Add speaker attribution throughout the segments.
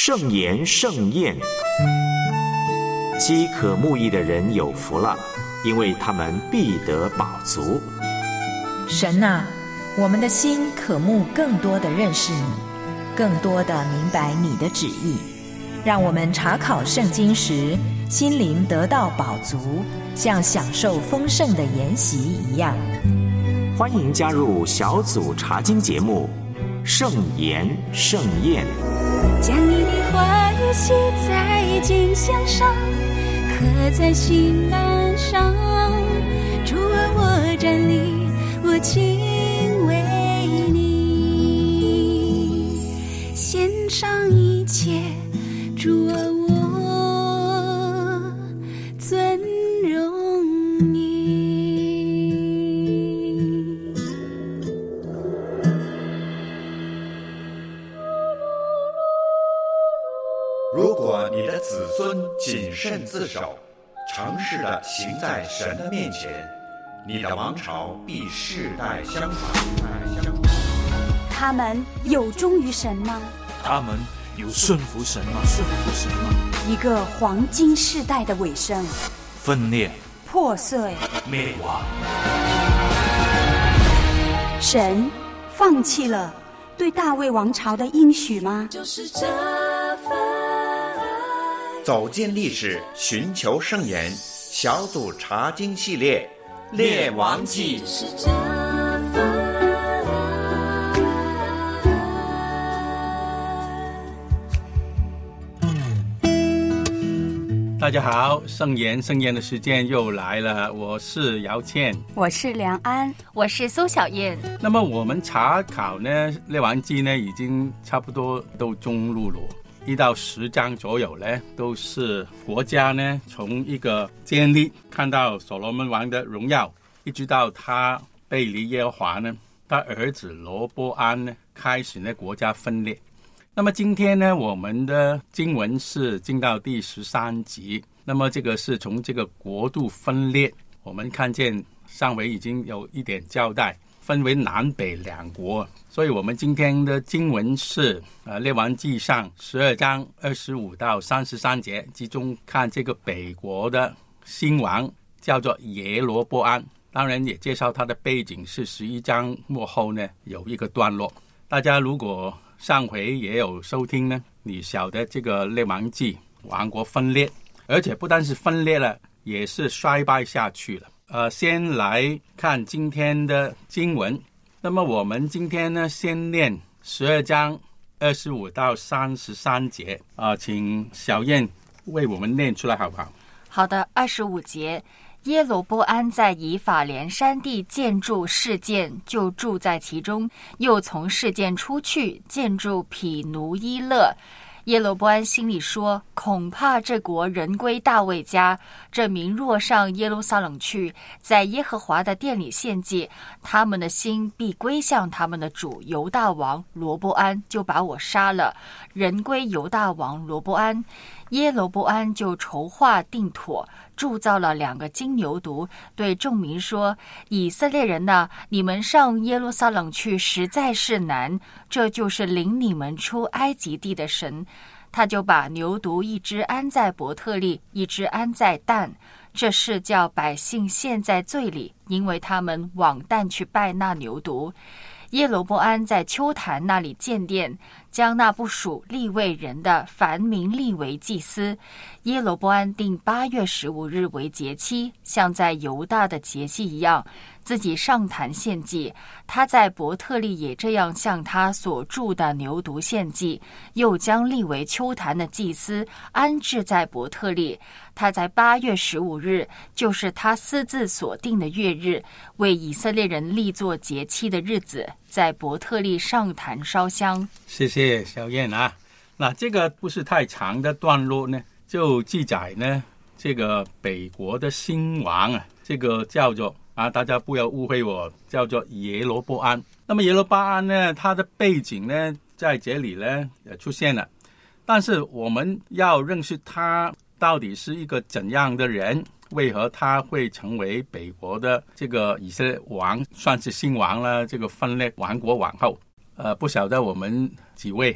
Speaker 1: 圣言盛宴。饥渴慕义的人有福了，因为他们必得饱足。
Speaker 2: 神啊，我们的心渴慕更多的认识你，更多的明白你的旨意，让我们查考圣经时心灵得到饱足，像享受丰盛的筵席一样。
Speaker 1: 欢迎加入小组查经节目圣言盛宴。
Speaker 3: 将你的话语写在经箱上，刻在心栏上。主啊，我站立，我敬畏你，献上一切。主啊，我尊荣你。
Speaker 4: 如果你的子孙谨慎自守，诚实地行在神的面前，你的王朝必世代相传。
Speaker 3: 他们有忠于神吗？
Speaker 5: 他们有顺服神吗？
Speaker 3: 一个黄金世代的尾声，
Speaker 5: 分裂、
Speaker 3: 破碎、
Speaker 5: 灭亡。
Speaker 3: 神放弃了对大卫王朝的应许吗？
Speaker 6: 就是这份
Speaker 4: 走进历史，寻求圣言，小组查经系列《列王纪》。
Speaker 6: 就是这份
Speaker 7: 大家好，圣言的时间又来了，我是姚倩，
Speaker 3: 我是梁安，
Speaker 8: 我是苏小燕。
Speaker 7: 那么我们查考呢，列王纪呢已经差不多都中路了，1到10章左右呢，都是国家呢从一个建立看到所罗门王的荣耀，一直到他背离耶和华呢，他儿子罗波安呢开始呢国家分裂。那么今天呢，我们的经文是进到第13集，那么这个是从这个国度分裂，我们看见上回已经有一点交代，分为南北两国，所以我们今天的经文是列王纪上12章25到33节，集中看这个北国的新王叫做耶罗波安，当然也介绍他的背景是11章末后呢有一个段落。大家如果上回也有收听呢，你晓得这个列王纪王国分裂，而且不但是分裂了，也是衰败下去了。先来看今天的经文。那么我们今天呢，先念12章25到33节请小燕为我们念出来好不好？
Speaker 8: 好的，25节，耶罗波安在以法莲山地建筑示剑，就住在其中，又从示剑出去，建筑毗努伊勒。耶罗波安心里说，恐怕这国人归大卫家，这民若上耶路撒冷去，在耶和华的殿里献祭，他们的心必归向他们的主犹大王罗波安，就把我杀了，人归犹大王罗波安。耶罗波安就筹划定妥，铸造了2个金牛犊，对众民说，以色列人哪，你们上耶路撒冷去实在是难，这就是领你们出埃及地的神。他就把牛犊一只安在伯特利，一只安在但，这是叫百姓陷在罪里，因为他们往但去拜那牛犊。耶罗波安在丘坛那里建殿，将那不属利未人的凡民立为祭司。耶罗波安定8月15日为节期，像在犹大的节期一样，自己上坛献祭。他在伯特利也这样向他所铸的牛犊献祭，又将立为丘坛的祭司安置在伯特利。他在8月15日，就是他私自所定的月日，为以色列人立作节期的日子，在伯特利上坛烧香。
Speaker 7: 谢谢小燕啊。那这个不是太长的段落呢，就记载呢这个北国的新王这个叫做大家不要误会我，叫做耶罗波安。那么耶罗波安呢，他的背景呢在这里呢也出现了，但是我们要认识他到底是一个怎样的人，为何他会成为北国的这个以色列王，算是新王了，这个分裂王国往后不晓得我们几位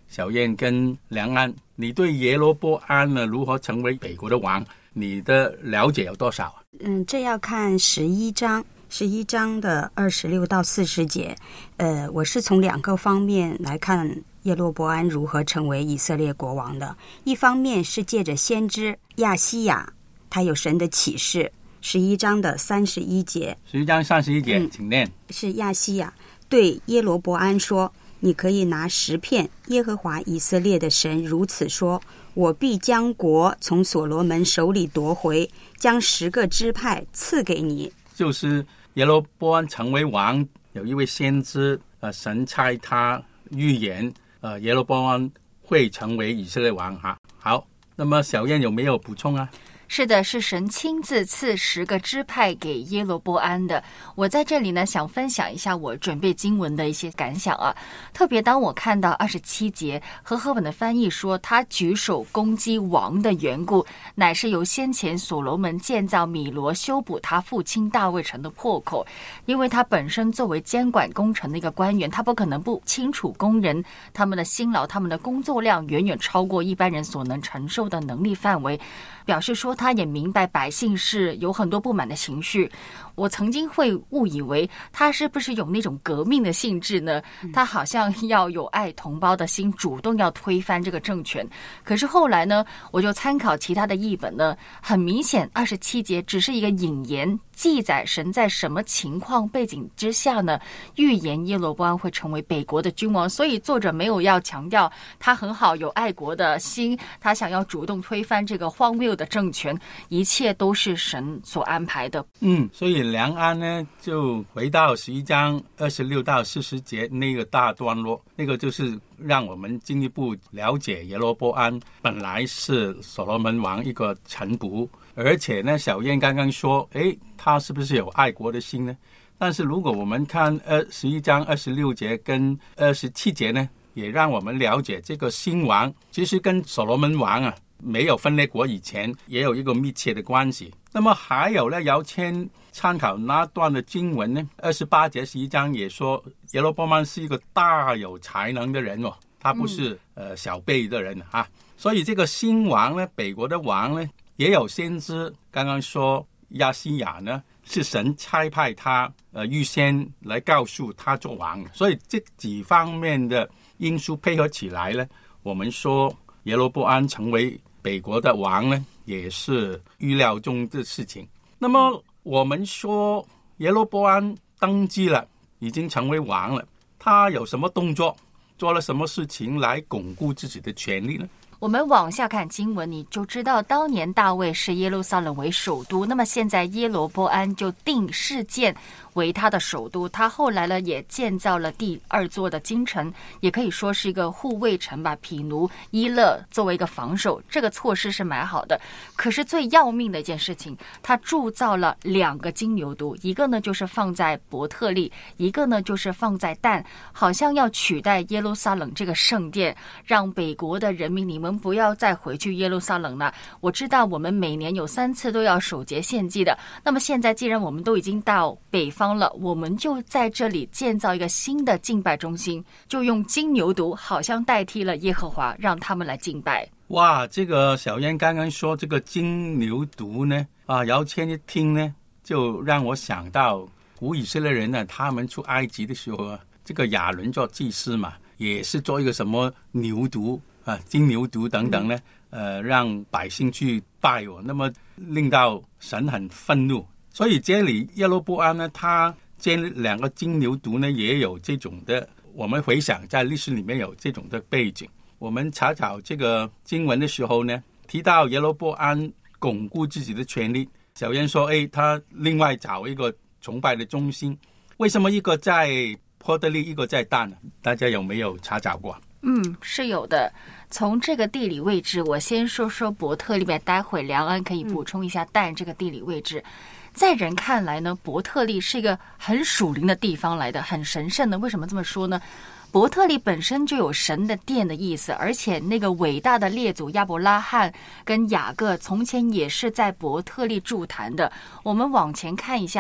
Speaker 7: 小燕跟梁安，你对耶罗波安呢如何成为北国的王，你的了解有多少？
Speaker 9: 这要看11章的26到40节。我是从2个方面来看耶罗波安如何成为以色列国王的。一方面是借着先知亚西亚，他有神的启示。11章的31节
Speaker 7: ，11章31节，请念。
Speaker 9: 是亚西亚对耶罗波安说，你可以拿10片，耶和华以色列的神如此说，我必将国从所罗门手里夺回，将10个支派赐给你。
Speaker 7: 就是耶罗波安成为王，有一位先知神差他预言耶罗波安会成为以色列王哈。好，那么小燕有没有补充啊？
Speaker 8: 是的，是神亲自赐10个支派给耶罗波安的。我在这里呢，想分享一下我准备经文的一些感想啊。特别当我看到27节，和合本的翻译说，他举手攻击王的缘故，乃是由先前所罗门建造米罗修补他父亲大卫城的破口。因为他本身作为监管工程的一个官员，他不可能不清楚工人他们的辛劳，他们的工作量远远超过一般人所能承受的能力范围，表示说他也明白百姓是有很多不满的情绪。我曾经会误以为他是不是有那种革命的性质呢？他好像要有爱同胞的心，主动要推翻这个政权。可是后来呢，我就参考其他的译本呢，很明显27节只是一个引言，记载神在什么情况背景之下呢，预言耶罗波安会成为北国的君王。所以作者没有要强调他很好有爱国的心，他想要主动推翻这个荒谬的政权，一切都是神所安排的。
Speaker 7: 所以梁安呢就回到11章26到40节那个大段落，那个就是让我们进一步了解耶罗波安本来是所罗门王一个臣仆，而且呢小燕刚刚说他是不是有爱国的心呢？但是如果我们看11章26节跟27节呢，也让我们了解这个新王其实跟所罗门王没有分裂国以前也有一个密切的关系。那么还有呢，姚谦参考那段的经文呢，28节11章也说耶罗波安是一个大有才能的人他不是小辈的人啊。所以这个新王呢，北国的王呢，也有先知刚刚说亚西亚呢是神差派他预先来告诉他做王。所以这几方面的因素配合起来呢，我们说耶罗波安成为北国的王呢，也是预料中的事情。那么我们说耶罗波安登基了，已经成为王了，他有什么动作，做了什么事情来巩固自己的权利呢？
Speaker 8: 我们往下看经文，你就知道当年大卫是耶路撒冷为首都，那么现在耶罗波安就定示剑为他的首都。他后来呢也建造了第2座的京城，也可以说是一个护卫城吧，毗努伊勒作为一个防守，这个措施是蛮好的。可是最要命的一件事情，他铸造了2个金牛犊，一个呢就是放在伯特利，一个呢就是放在但，好像要取代耶路撒冷这个圣殿，让北国的人民你们不要再回去耶路撒冷了。我知道我们每年有3次都要守节献祭的，那么现在既然我们都已经到北方了，我们就在这里建造一个新的敬拜中心，就用金牛犊好像代替了耶和华，让他们来敬拜。
Speaker 7: 哇，这个小燕刚刚说这个金牛犊呢姚谦一听呢，就让我想到古以色列人呢，他们出埃及的时候这个亚伦做祭司嘛，也是做一个什么牛犊金牛犊等等呢让百姓去拜那么令到神很愤怒。所以这里耶罗波安呢，他建2个金牛犊呢，也有这种的，我们回想在历史里面有这种的背景。我们查找这个经文的时候呢，提到耶罗波安巩固自己的权利，小燕说他另外找一个崇拜的中心，为什么一个在伯特利一个在但呢？大家有没有查找过？
Speaker 8: 是有的。从这个地理位置，我先说说伯特利，待会梁安可以补充一下但这个地理位置。在人看来呢，伯特利是一个很属灵的地方来的，很神圣的。为什么这么说呢？伯特利本身就有神的殿的意思，而且那个伟大的列祖亚伯拉罕跟雅各从前也是在伯特利筑坛的。我们往前看一下，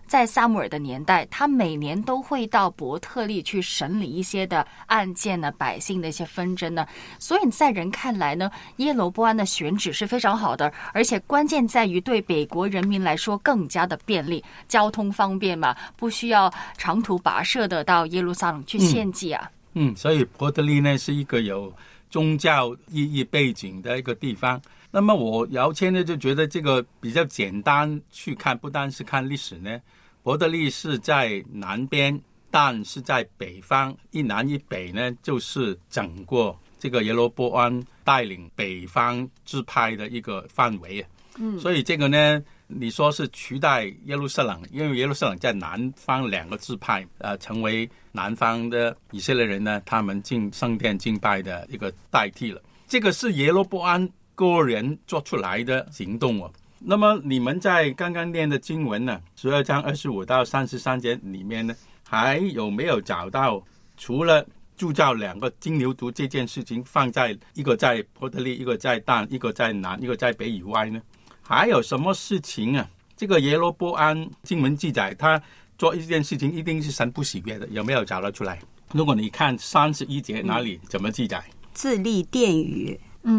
Speaker 8: 在撒母耳的年代，他每年都会到伯特利去审理一些的案件呢，百姓的一些纷争呢。所以在人看来呢，耶罗波安的选址是非常好的，而且关键在于对北国人民来说更加的便利，交通方便嘛，不需要长途跋涉的到耶路撒冷去献祭啊。
Speaker 7: 所以伯特利呢是一个有宗教意义背景的一个地方。那么我姚谦呢就觉得这个比较简单去看，不单是看历史呢。伯特利是在南边，但是在北方，一南一北呢就是整个这个耶罗波安带领北方支派的一个范围。所以这个呢，你说是取代耶路撒冷，因为耶路撒冷在南方2个支派，成为南方的以色列人呢，他们进圣殿敬拜的一个代替了。这个是耶罗波安个人做出来的行动哦。那么你们在刚刚念的经文呢，12章25到33节里面呢，还有没有找到除了铸造2个金牛犊这件事情放在一个在伯特利，一个在但，一个在南，一个在北以外呢？还有什么事情啊？这个耶罗波安经文记载，他做一件事情一定是神不喜悦的，有没有找得出来？如果你看31节哪里怎么记载？
Speaker 9: 自立殿宇。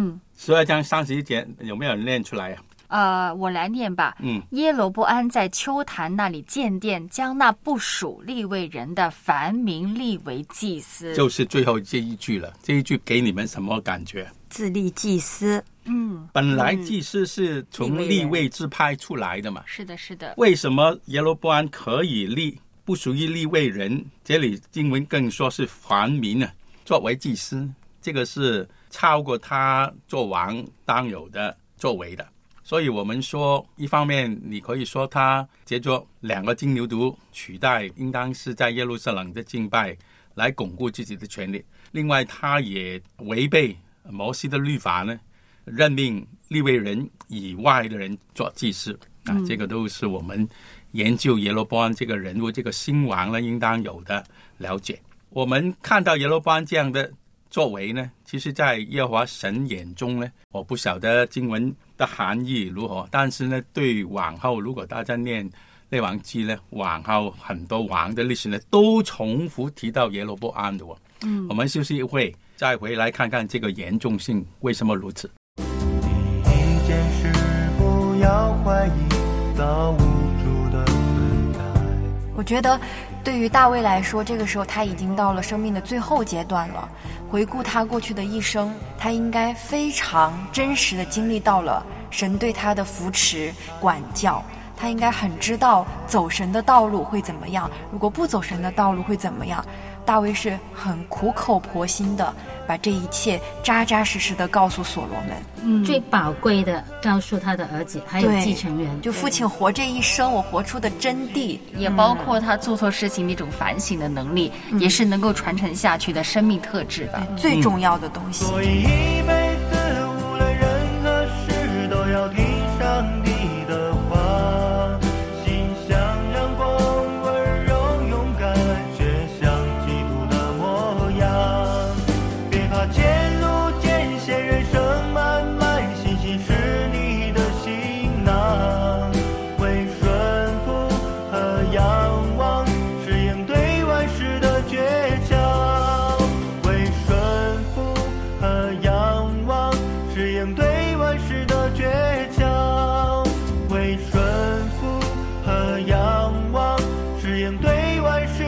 Speaker 7: 12章31节有没有人念出来啊？
Speaker 8: 我来念吧。耶罗波安在丘坛那里建殿，将那不属利未人的凡民立为祭司。
Speaker 7: 就是最后这一句了。这一句给你们什么感觉？
Speaker 9: 自立祭司。
Speaker 7: 本来祭司是从利未支派出来的嘛。
Speaker 8: 是的，是的。
Speaker 7: 为什么耶罗波安可以立不属于利未人？这里经文更说是凡民啊，作为祭司，这个是超过他做王当有的作为的。所以我们说，一方面你可以说他借着2个金牛犊取代应当是在耶路撒冷的敬拜来巩固自己的权利，另外他也违背摩西的律法呢，任命利未人以外的人做祭司这个都是我们研究耶罗波安这个人物，这个新王呢应当有的了解。我们看到耶罗波安这样的作为呢，其实在耶和华神眼中呢，我不晓得经文的含义如何，但是呢，对往后如果大家念列王记呢，往后很多王的历史呢，都重复提到耶罗波安的我们休息一会，再回来看看这个严重性为什么如此。
Speaker 10: 一件事不要怀疑，造物主的存在。
Speaker 11: 我觉得对于大卫来说，这个时候他已经到了生命的最后阶段了。回顾他过去的一生，他应该非常真实的经历到了神对他的扶持管教，他应该很知道走神的道路会怎么样，如果不走神的道路会怎么样。大卫是很苦口婆心的把这一切扎扎实实的告诉所罗门，
Speaker 12: 最宝贵的告诉他的儿子还有继承人，
Speaker 11: 就父亲活这一生我活出的真谛，
Speaker 8: 也包括他做错事情的一种反省的能力，也是能够传承下去的生命特质吧，
Speaker 11: 最重要的东西。
Speaker 10: 所以一辈子无论任何事都要听上帝的话，心像阳光温柔勇敢，却像基督的模样。别怕前路艰险，人生漫漫，信心是你的行囊。为顺服和仰望，是应对万事的倔强。为顺服和仰望，是应对万事的倔强。为顺服和仰望，是应对万事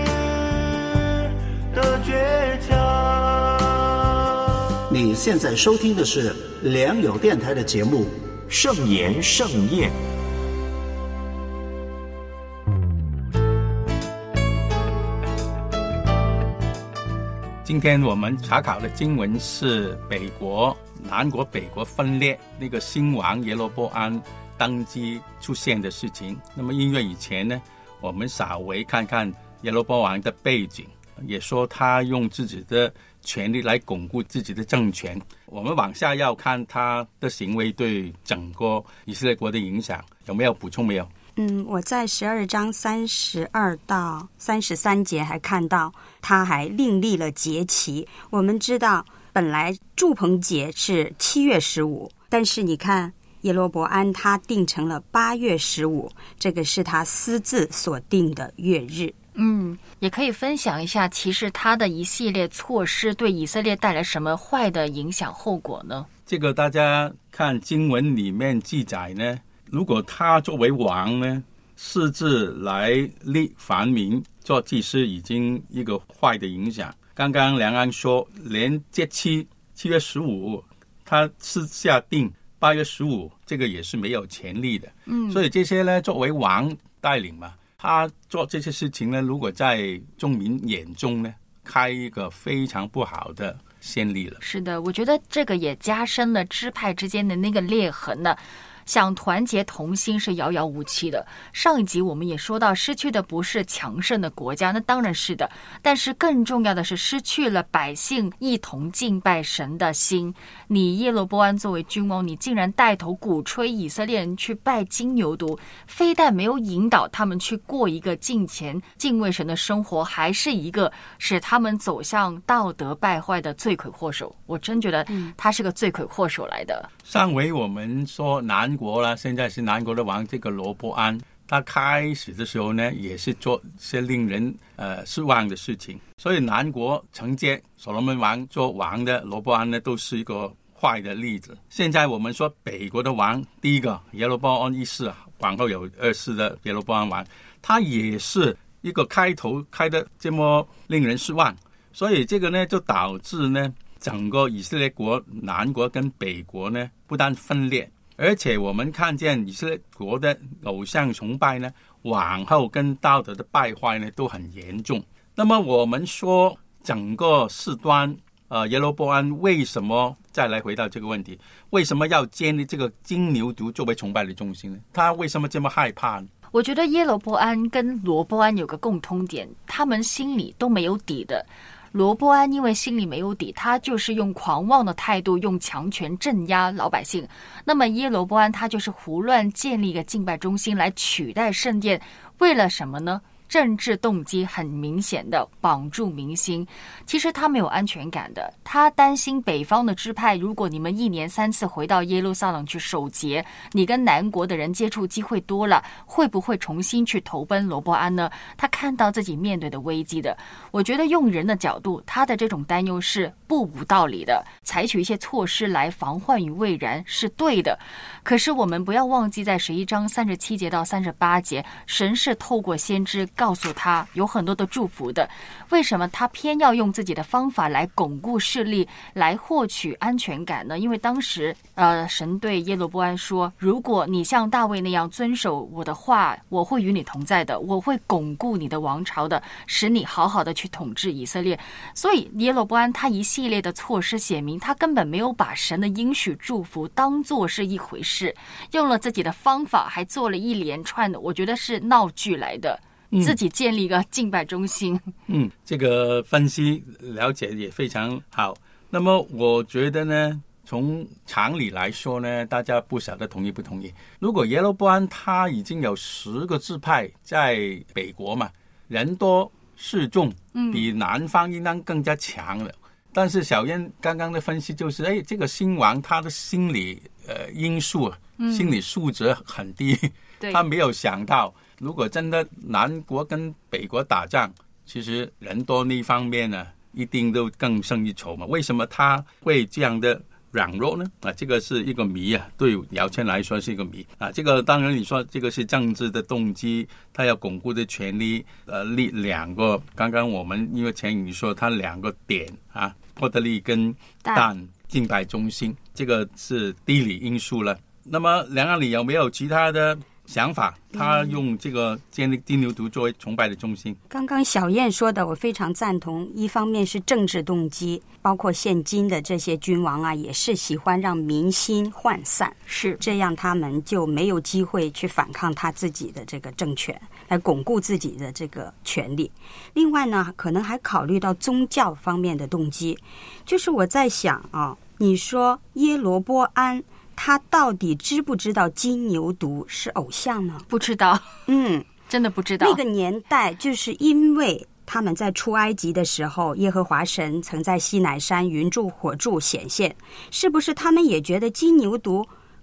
Speaker 10: 的倔强。
Speaker 13: 你现在收听的是良友电台的节目《
Speaker 1: 圣言盛宴》。
Speaker 7: 今天我们查考的经文是北国、南国、北国分裂那个新王耶罗波安登基出现的事情。那么因为以前呢，我们稍微看看耶罗波安的背景，也说他用自己的权力来巩固自己的政权。我们往下要看他的行为对整个以色列国的影响，有没有补充没有？
Speaker 9: 我在12章32到33节还看到他还另立了节期。我们知道本来住棚节是7月15，但是你看耶罗伯安他定成了8月15，这个是他私自所定的月日。
Speaker 8: 也可以分享一下，其实他的一系列措施对以色列带来什么坏的影响后果呢？
Speaker 7: 这个大家看经文里面记载呢，如果他作为王呢，私自来立凡民做祭司，已经一个坏的影响。刚刚梁安说，连节期7月15，他私下定8月15，这个也是没有权利的。所以这些呢，作为王带领嘛，他做这些事情呢，如果在众民眼中呢，开一个非常不好的先例了。
Speaker 8: 是的，我觉得这个也加深了支派之间的那个裂痕呢。想团结同心是遥遥无期的。上一集我们也说到，失去的不是强盛的国家，那当然是的，但是更重要的是失去了百姓一同敬拜神的心。你耶罗波安作为君王，你竟然带头鼓吹以色列人去拜金牛犊，非但没有引导他们去过一个敬虔敬畏神的生活，还是一个使他们走向道德败坏的罪魁祸首。我真觉得他是个罪魁祸首来的。
Speaker 7: 上回我们说南国啦，现在是南国的王，这个罗波安，他开始的时候呢，也是做些令人失望的事情。所以南国承接所罗门王做王的罗波安呢，都是一个坏的例子。现在我们说北国的王，第一个耶罗波安一世，往后有2世的耶罗波安王，他也是一个开头开的这么令人失望。所以这个呢，就导致呢，整个以色列国南国跟北国呢，不但分裂，而且我们看见以色列国的偶像崇拜呢，往后跟道德的败坏呢，都很严重。那么我们说整个事端，耶罗波安为什么再来回到这个问题？为什么要建立这个金牛犊作为崇拜的中心呢？他为什么这么害怕呢？
Speaker 8: 我觉得耶罗波安跟罗波安有个共通点，他们心里都没有底的。罗波安因为心里没有底，他就是用狂妄的态度，用强权镇压老百姓。那么耶罗波安他就是胡乱建立一个敬拜中心来取代圣殿，为了什么呢？政治动机很明显的绑住民心。其实他没有安全感的，他担心北方的支派，如果你们1年3次回到耶路撒冷去守节，你跟南国的人接触机会多了，会不会重新去投奔罗波安呢？他看到自己面对的危机的。我觉得用人的角度，他的这种担忧是不无道理的，采取一些措施来防患于未然是对的。可是我们不要忘记，在11章37节到38节，神是透过先知告诉他有很多的祝福的。为什么他偏要用自己的方法来巩固势力，来获取安全感呢？因为当时神对耶罗波安说，如果你像大卫那样遵守我的话，我会与你同在的，我会巩固你的王朝的，使你好好的去统治以色列。所以耶罗波安他一系列的措施写明，他根本没有把神的应许祝福当作是一回事，用了自己的方法，还做了一连串的，我觉得是闹剧来的。自己建立一个敬拜中心。
Speaker 7: 这个分析了解也非常好。那么我觉得呢，从常理来说呢，大家不晓得同意不同意。如果耶罗波安他已经有10个支派在北国嘛，人多势众，比南方应当更加强了。但是小燕刚刚的分析就是，这个新王他的心理因素，心理素质很低，他没有想到，如果真的南国跟北国打仗，其实人多那方面呢，一定都更胜一筹嘛。为什么他会这样的软弱呢？这个是一个谜啊，对姚谦来说是一个谜啊。这个当然你说这个是政治的动机，他要巩固的权利，立2个。刚刚我们因为前语说他2个点啊，伯特利跟但敬拜中心，这个是地理因素了。那么梁安里有没有其他的想法？他用这个建立金牛犊作为崇拜的中心。
Speaker 9: 刚刚小燕说的我非常赞同，一方面是政治动机，包括现今的这些君王啊，也是喜欢让民心涣散，
Speaker 8: 是
Speaker 9: 这样他们就没有机会去反抗他自己的这个政权，来巩固自己的这个权利。另外呢，可能还考虑到宗教方面的动机，就是我在想啊，你说耶罗波安他到底知不知道金牛犊是偶像呢？
Speaker 8: 不知道，真的不知道。
Speaker 9: 那个年代就是因为他们在出埃及的时候，耶和华神曾在西乃山云柱火柱显现，是不是他们也觉得金牛犊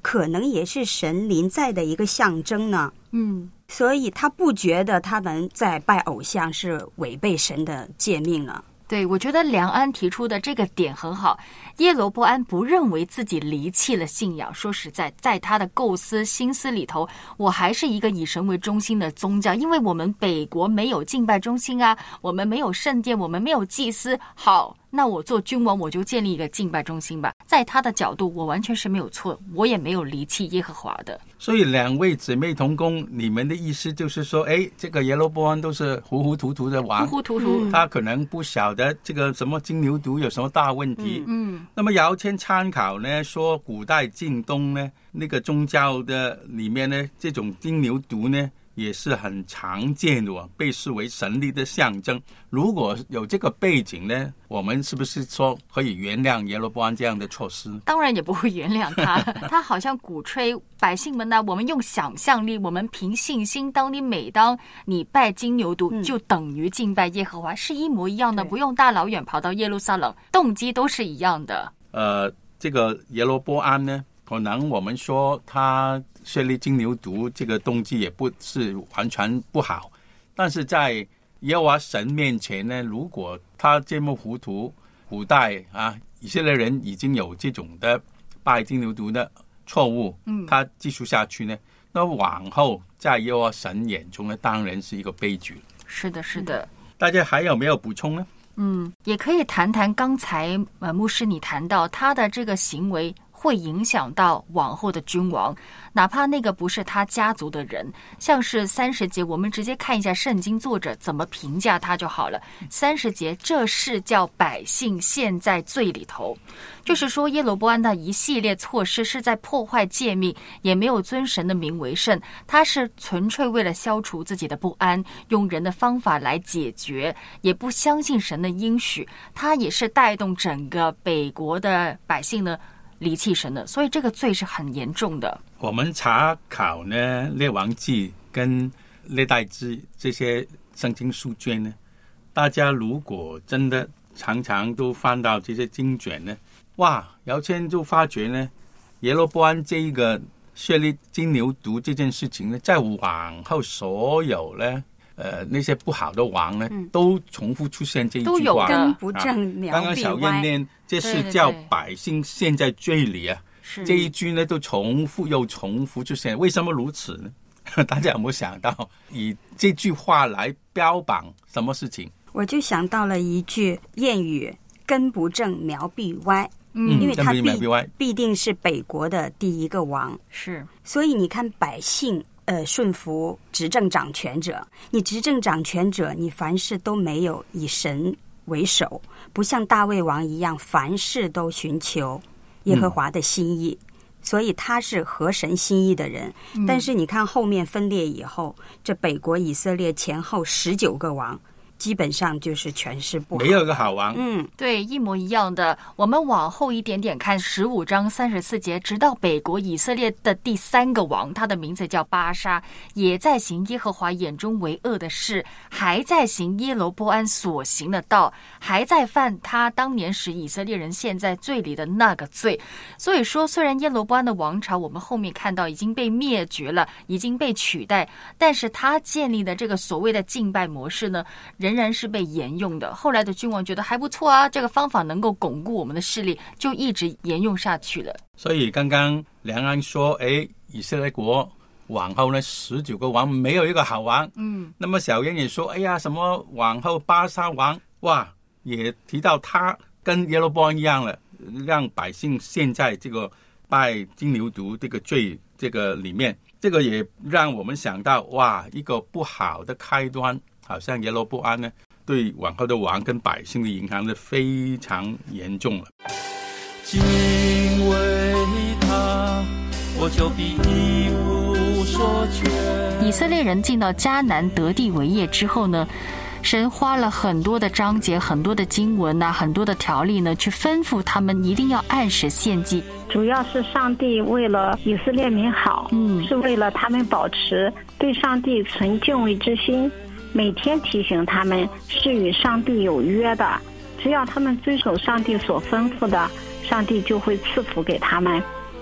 Speaker 9: 可能也是神临在的一个象征呢？所以他不觉得他们在拜偶像是违背神的诫命呢？
Speaker 8: 对，我觉得梁安提出的这个点很好。耶罗波安不认为自己离弃了信仰，说实在，在他的构思心思里头，我还是一个以神为中心的宗教，因为我们北国没有敬拜中心啊，我们没有圣殿，我们没有祭司。好，那我做君王，我就建立一个敬拜中心吧。在他的角度，我完全是没有错，我也没有离弃耶和华的。
Speaker 7: 所以两位姊妹同工，你们的意思就是说，这个耶罗波安都是糊糊涂涂的王，
Speaker 8: 糊糊涂涂，
Speaker 7: 他可能不晓得这个什么金牛犊有什么大问题。那么姚谦参考呢，说古代晋东呢那个宗教的里面呢，这种金牛犊呢也是很常见的，被视为神力的象征。如果有这个背景呢，我们是不是说可以原谅耶罗波安这样的措施？
Speaker 8: 当然也不会原谅他。他好像鼓吹百姓们呢，我们用想象力，我们凭信心，每当你拜金牛犊，就等于敬拜耶和华，是一模一样的，不用大老远跑到耶路撒冷，动机都是一样的。
Speaker 7: 这个耶罗波安呢，可能我们说他设立金牛犊这个动机也不是完全不好，但是在耶和华神面前呢，如果他这么糊涂，古代以色列人已经有这种的拜金牛犊的错误，他继续下去呢，那往后在耶和华神眼中呢，当然是一个悲剧。
Speaker 8: 是的，是的。
Speaker 7: 大家还有没有补充呢？
Speaker 8: 也可以谈谈刚才牧师你谈到他的这个行为会影响到往后的君王，哪怕那个不是他家族的人。像是30节，我们直接看一下圣经作者怎么评价他就好了。30节，这是叫百姓陷在罪里头，就是说耶罗波安的一系列措施是在破坏诫命，也没有尊神的名为圣，他是纯粹为了消除自己的不安，用人的方法来解决，也不相信神的应许。他也是带动整个北国的百姓呢离弃神的，所以这个罪是很严重的。
Speaker 7: 我们查考呢列王记跟历代志这些圣经书卷呢，大家如果真的常常都翻到这些经卷呢，哇，姚谦就发觉呢，耶罗波安这一个设立金牛犊这件事情呢，在往后所有呢那些不好的王呢，都重复出现这一句话，
Speaker 9: 都有根不正苗必歪。
Speaker 7: 刚刚小燕念，这是叫百姓陷在罪里啊，这一句呢都重复又重复出现。为什么如此呢？大家有没有想到以这句话来标榜什么事情？
Speaker 9: 我就想到了一句谚语：根不正苗必歪。因为他必定是北国的第一个王，
Speaker 8: 是，
Speaker 9: 所以你看百姓顺服执政掌权者，你执政掌权者，你凡事都没有以神为首，不像大卫王一样凡事都寻求耶和华的心意，所以他是合神心意的人。但是你看后面分裂以后，这北国以色列前后19个王，基本上就是全是不好，
Speaker 7: 没有一个好王。
Speaker 8: 对，一模一样的。我们往后一点点看15章34节，直到北国以色列的第3个王，他的名字叫巴沙，也在行耶和华眼中为恶的事，还在行耶罗波安所行的道，还在犯他当年使以色列人陷在罪里的那个罪。所以说，虽然耶罗波安的王朝我们后面看到已经被灭绝了，已经被取代，但是他建立的这个所谓的敬拜模式呢，仍然是被沿用的。后来的君王觉得还不错啊，这个方法能够巩固我们的势力，就一直沿用下去了。
Speaker 7: 所以刚刚梁安说，以色列国往后呢19个王没有一个好王。那么小燕也说，什么往后巴沙王，哇，也提到他跟耶罗波安一样了，让百姓陷在这个拜金牛犊这个罪这个里面。这个也让我们想到，哇，一个不好的开端，好像耶罗波安呢对往后的王跟百姓的影响是非常严重了。
Speaker 5: 敬畏他，我就必一无所缺。
Speaker 8: 以色列人进到迦南得地为业之后呢，神花了很多的章节、很多的经文很多的条例呢，去吩咐他们一定要按时献祭。
Speaker 14: 主要是上帝为了以色列民好，是为了他们保持对上帝存敬畏之心，每天提醒他们是与上帝有约的，只要他们遵守上帝所吩咐的，上帝就会赐福给他们。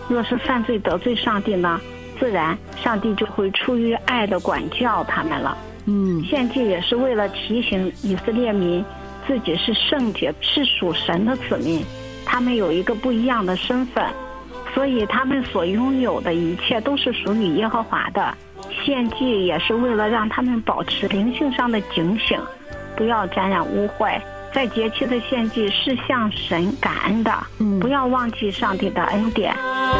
Speaker 14: 若是犯罪得罪上帝呢，自然上帝就会出于爱的管教他们了。献祭也是为了提醒以色列民自己是圣洁，是属神的子民，他们有一个不一样的身份，所以他们所拥有的一切都是属于耶和华的。献祭也是为了让他们保持灵性上的警醒，不要沾染污秽。在节期的献祭是向神感恩的，不要忘记上帝的恩典，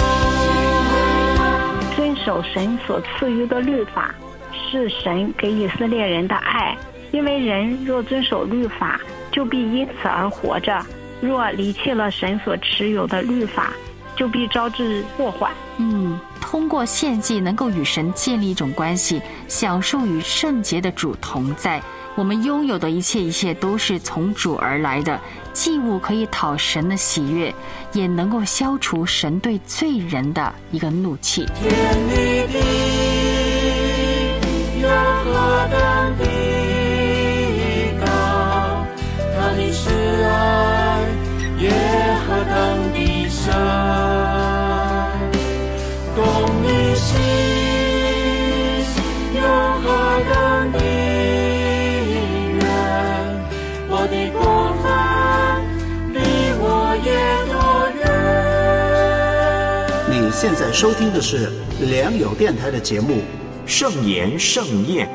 Speaker 14: 遵守神所赐予的律法，是神给以色列人的爱。因为人若遵守律法，就必因此而活着；若离弃了神所持有的律法，就必招致祸患。
Speaker 8: 通过献祭能够与神建立一种关系，享受与圣洁的主同在。我们拥有的一切都是从主而来的，祭物可以讨神的喜悦，也能够消除神对罪人的一个怒气。
Speaker 5: 天立地，又何等的高，他的慈爱也何等的深，懂你心又何等的远，我的过犯离我也多远。
Speaker 13: 你现在收听的是良友电台的节目《
Speaker 1: 圣言盛宴》。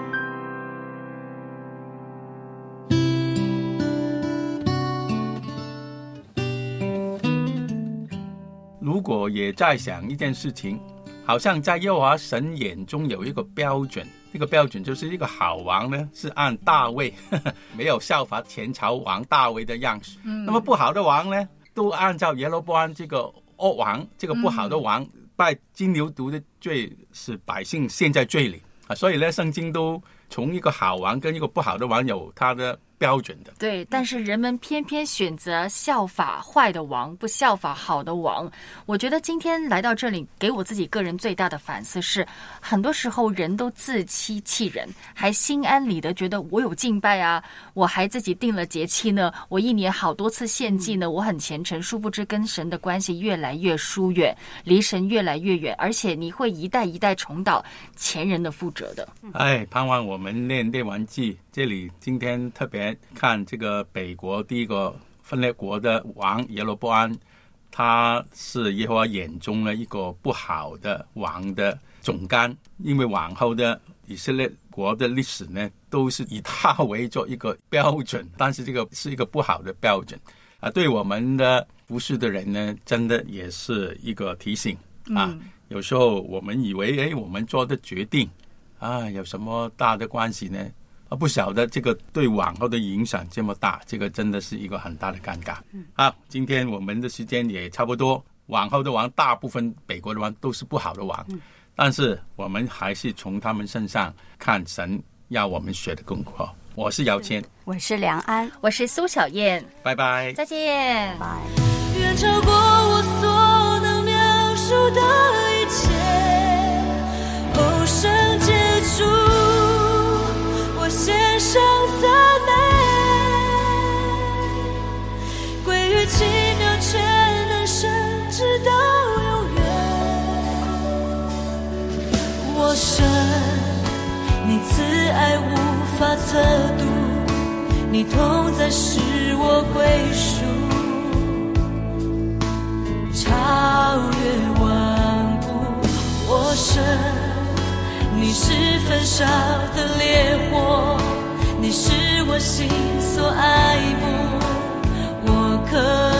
Speaker 7: 如果也在想一件事情，好像在耶和华神眼中有一个标准，这个标准就是一个好王呢是按大卫没有效法前朝王大卫的样式，那么不好的王呢都按照耶罗波安这个恶王，这个不好的王拜金牛犊的罪使百姓陷在罪里啊，所以呢圣经都从一个好王跟一个不好的王有他的标准的。
Speaker 8: 对，但是人们偏偏选择效法坏的王，不效法好的王。我觉得今天来到这里，给我自己个人最大的反思是，很多时候人都自欺欺人，还心安理得觉得我有敬拜啊，我还自己定了节期呢，我一年好多次献祭呢，我很虔诚，殊不知跟神的关系越来越疏远，离神越来越远，而且你会一代一代重蹈前人的覆辙的。
Speaker 7: 盼望我们念列王记，这里今天特别看这个北国第一个分裂国的王耶罗波安，他是耶和华眼中的一个不好的王的总纲，因为往后的以色列国的历史呢都是以他为做一个标准，但是这个是一个不好的标准啊，对我们的服侍的人呢真的也是一个提醒啊。有时候我们以为我们做的决定啊有什么大的关系呢，不晓得这个对往后的影响这么大，这个真的是一个很大的尴尬。好，今天我们的时间也差不多，往后的王大部分北国的王都是不好的王，但是我们还是从他们身上看神要我们学的功课。我是姚谦，
Speaker 9: 我是梁安，
Speaker 8: 我是苏小燕，
Speaker 7: 拜拜，
Speaker 8: 再见，
Speaker 9: 拜。
Speaker 3: 远超过我所能描述的一切，哦，圣洁主，我献上赞美，归于奇妙全能神，直到永远。我神，你慈爱无法测度，你同在使我归属，超越万物。我神，你是焚烧的烈火，你是我心所爱慕，我可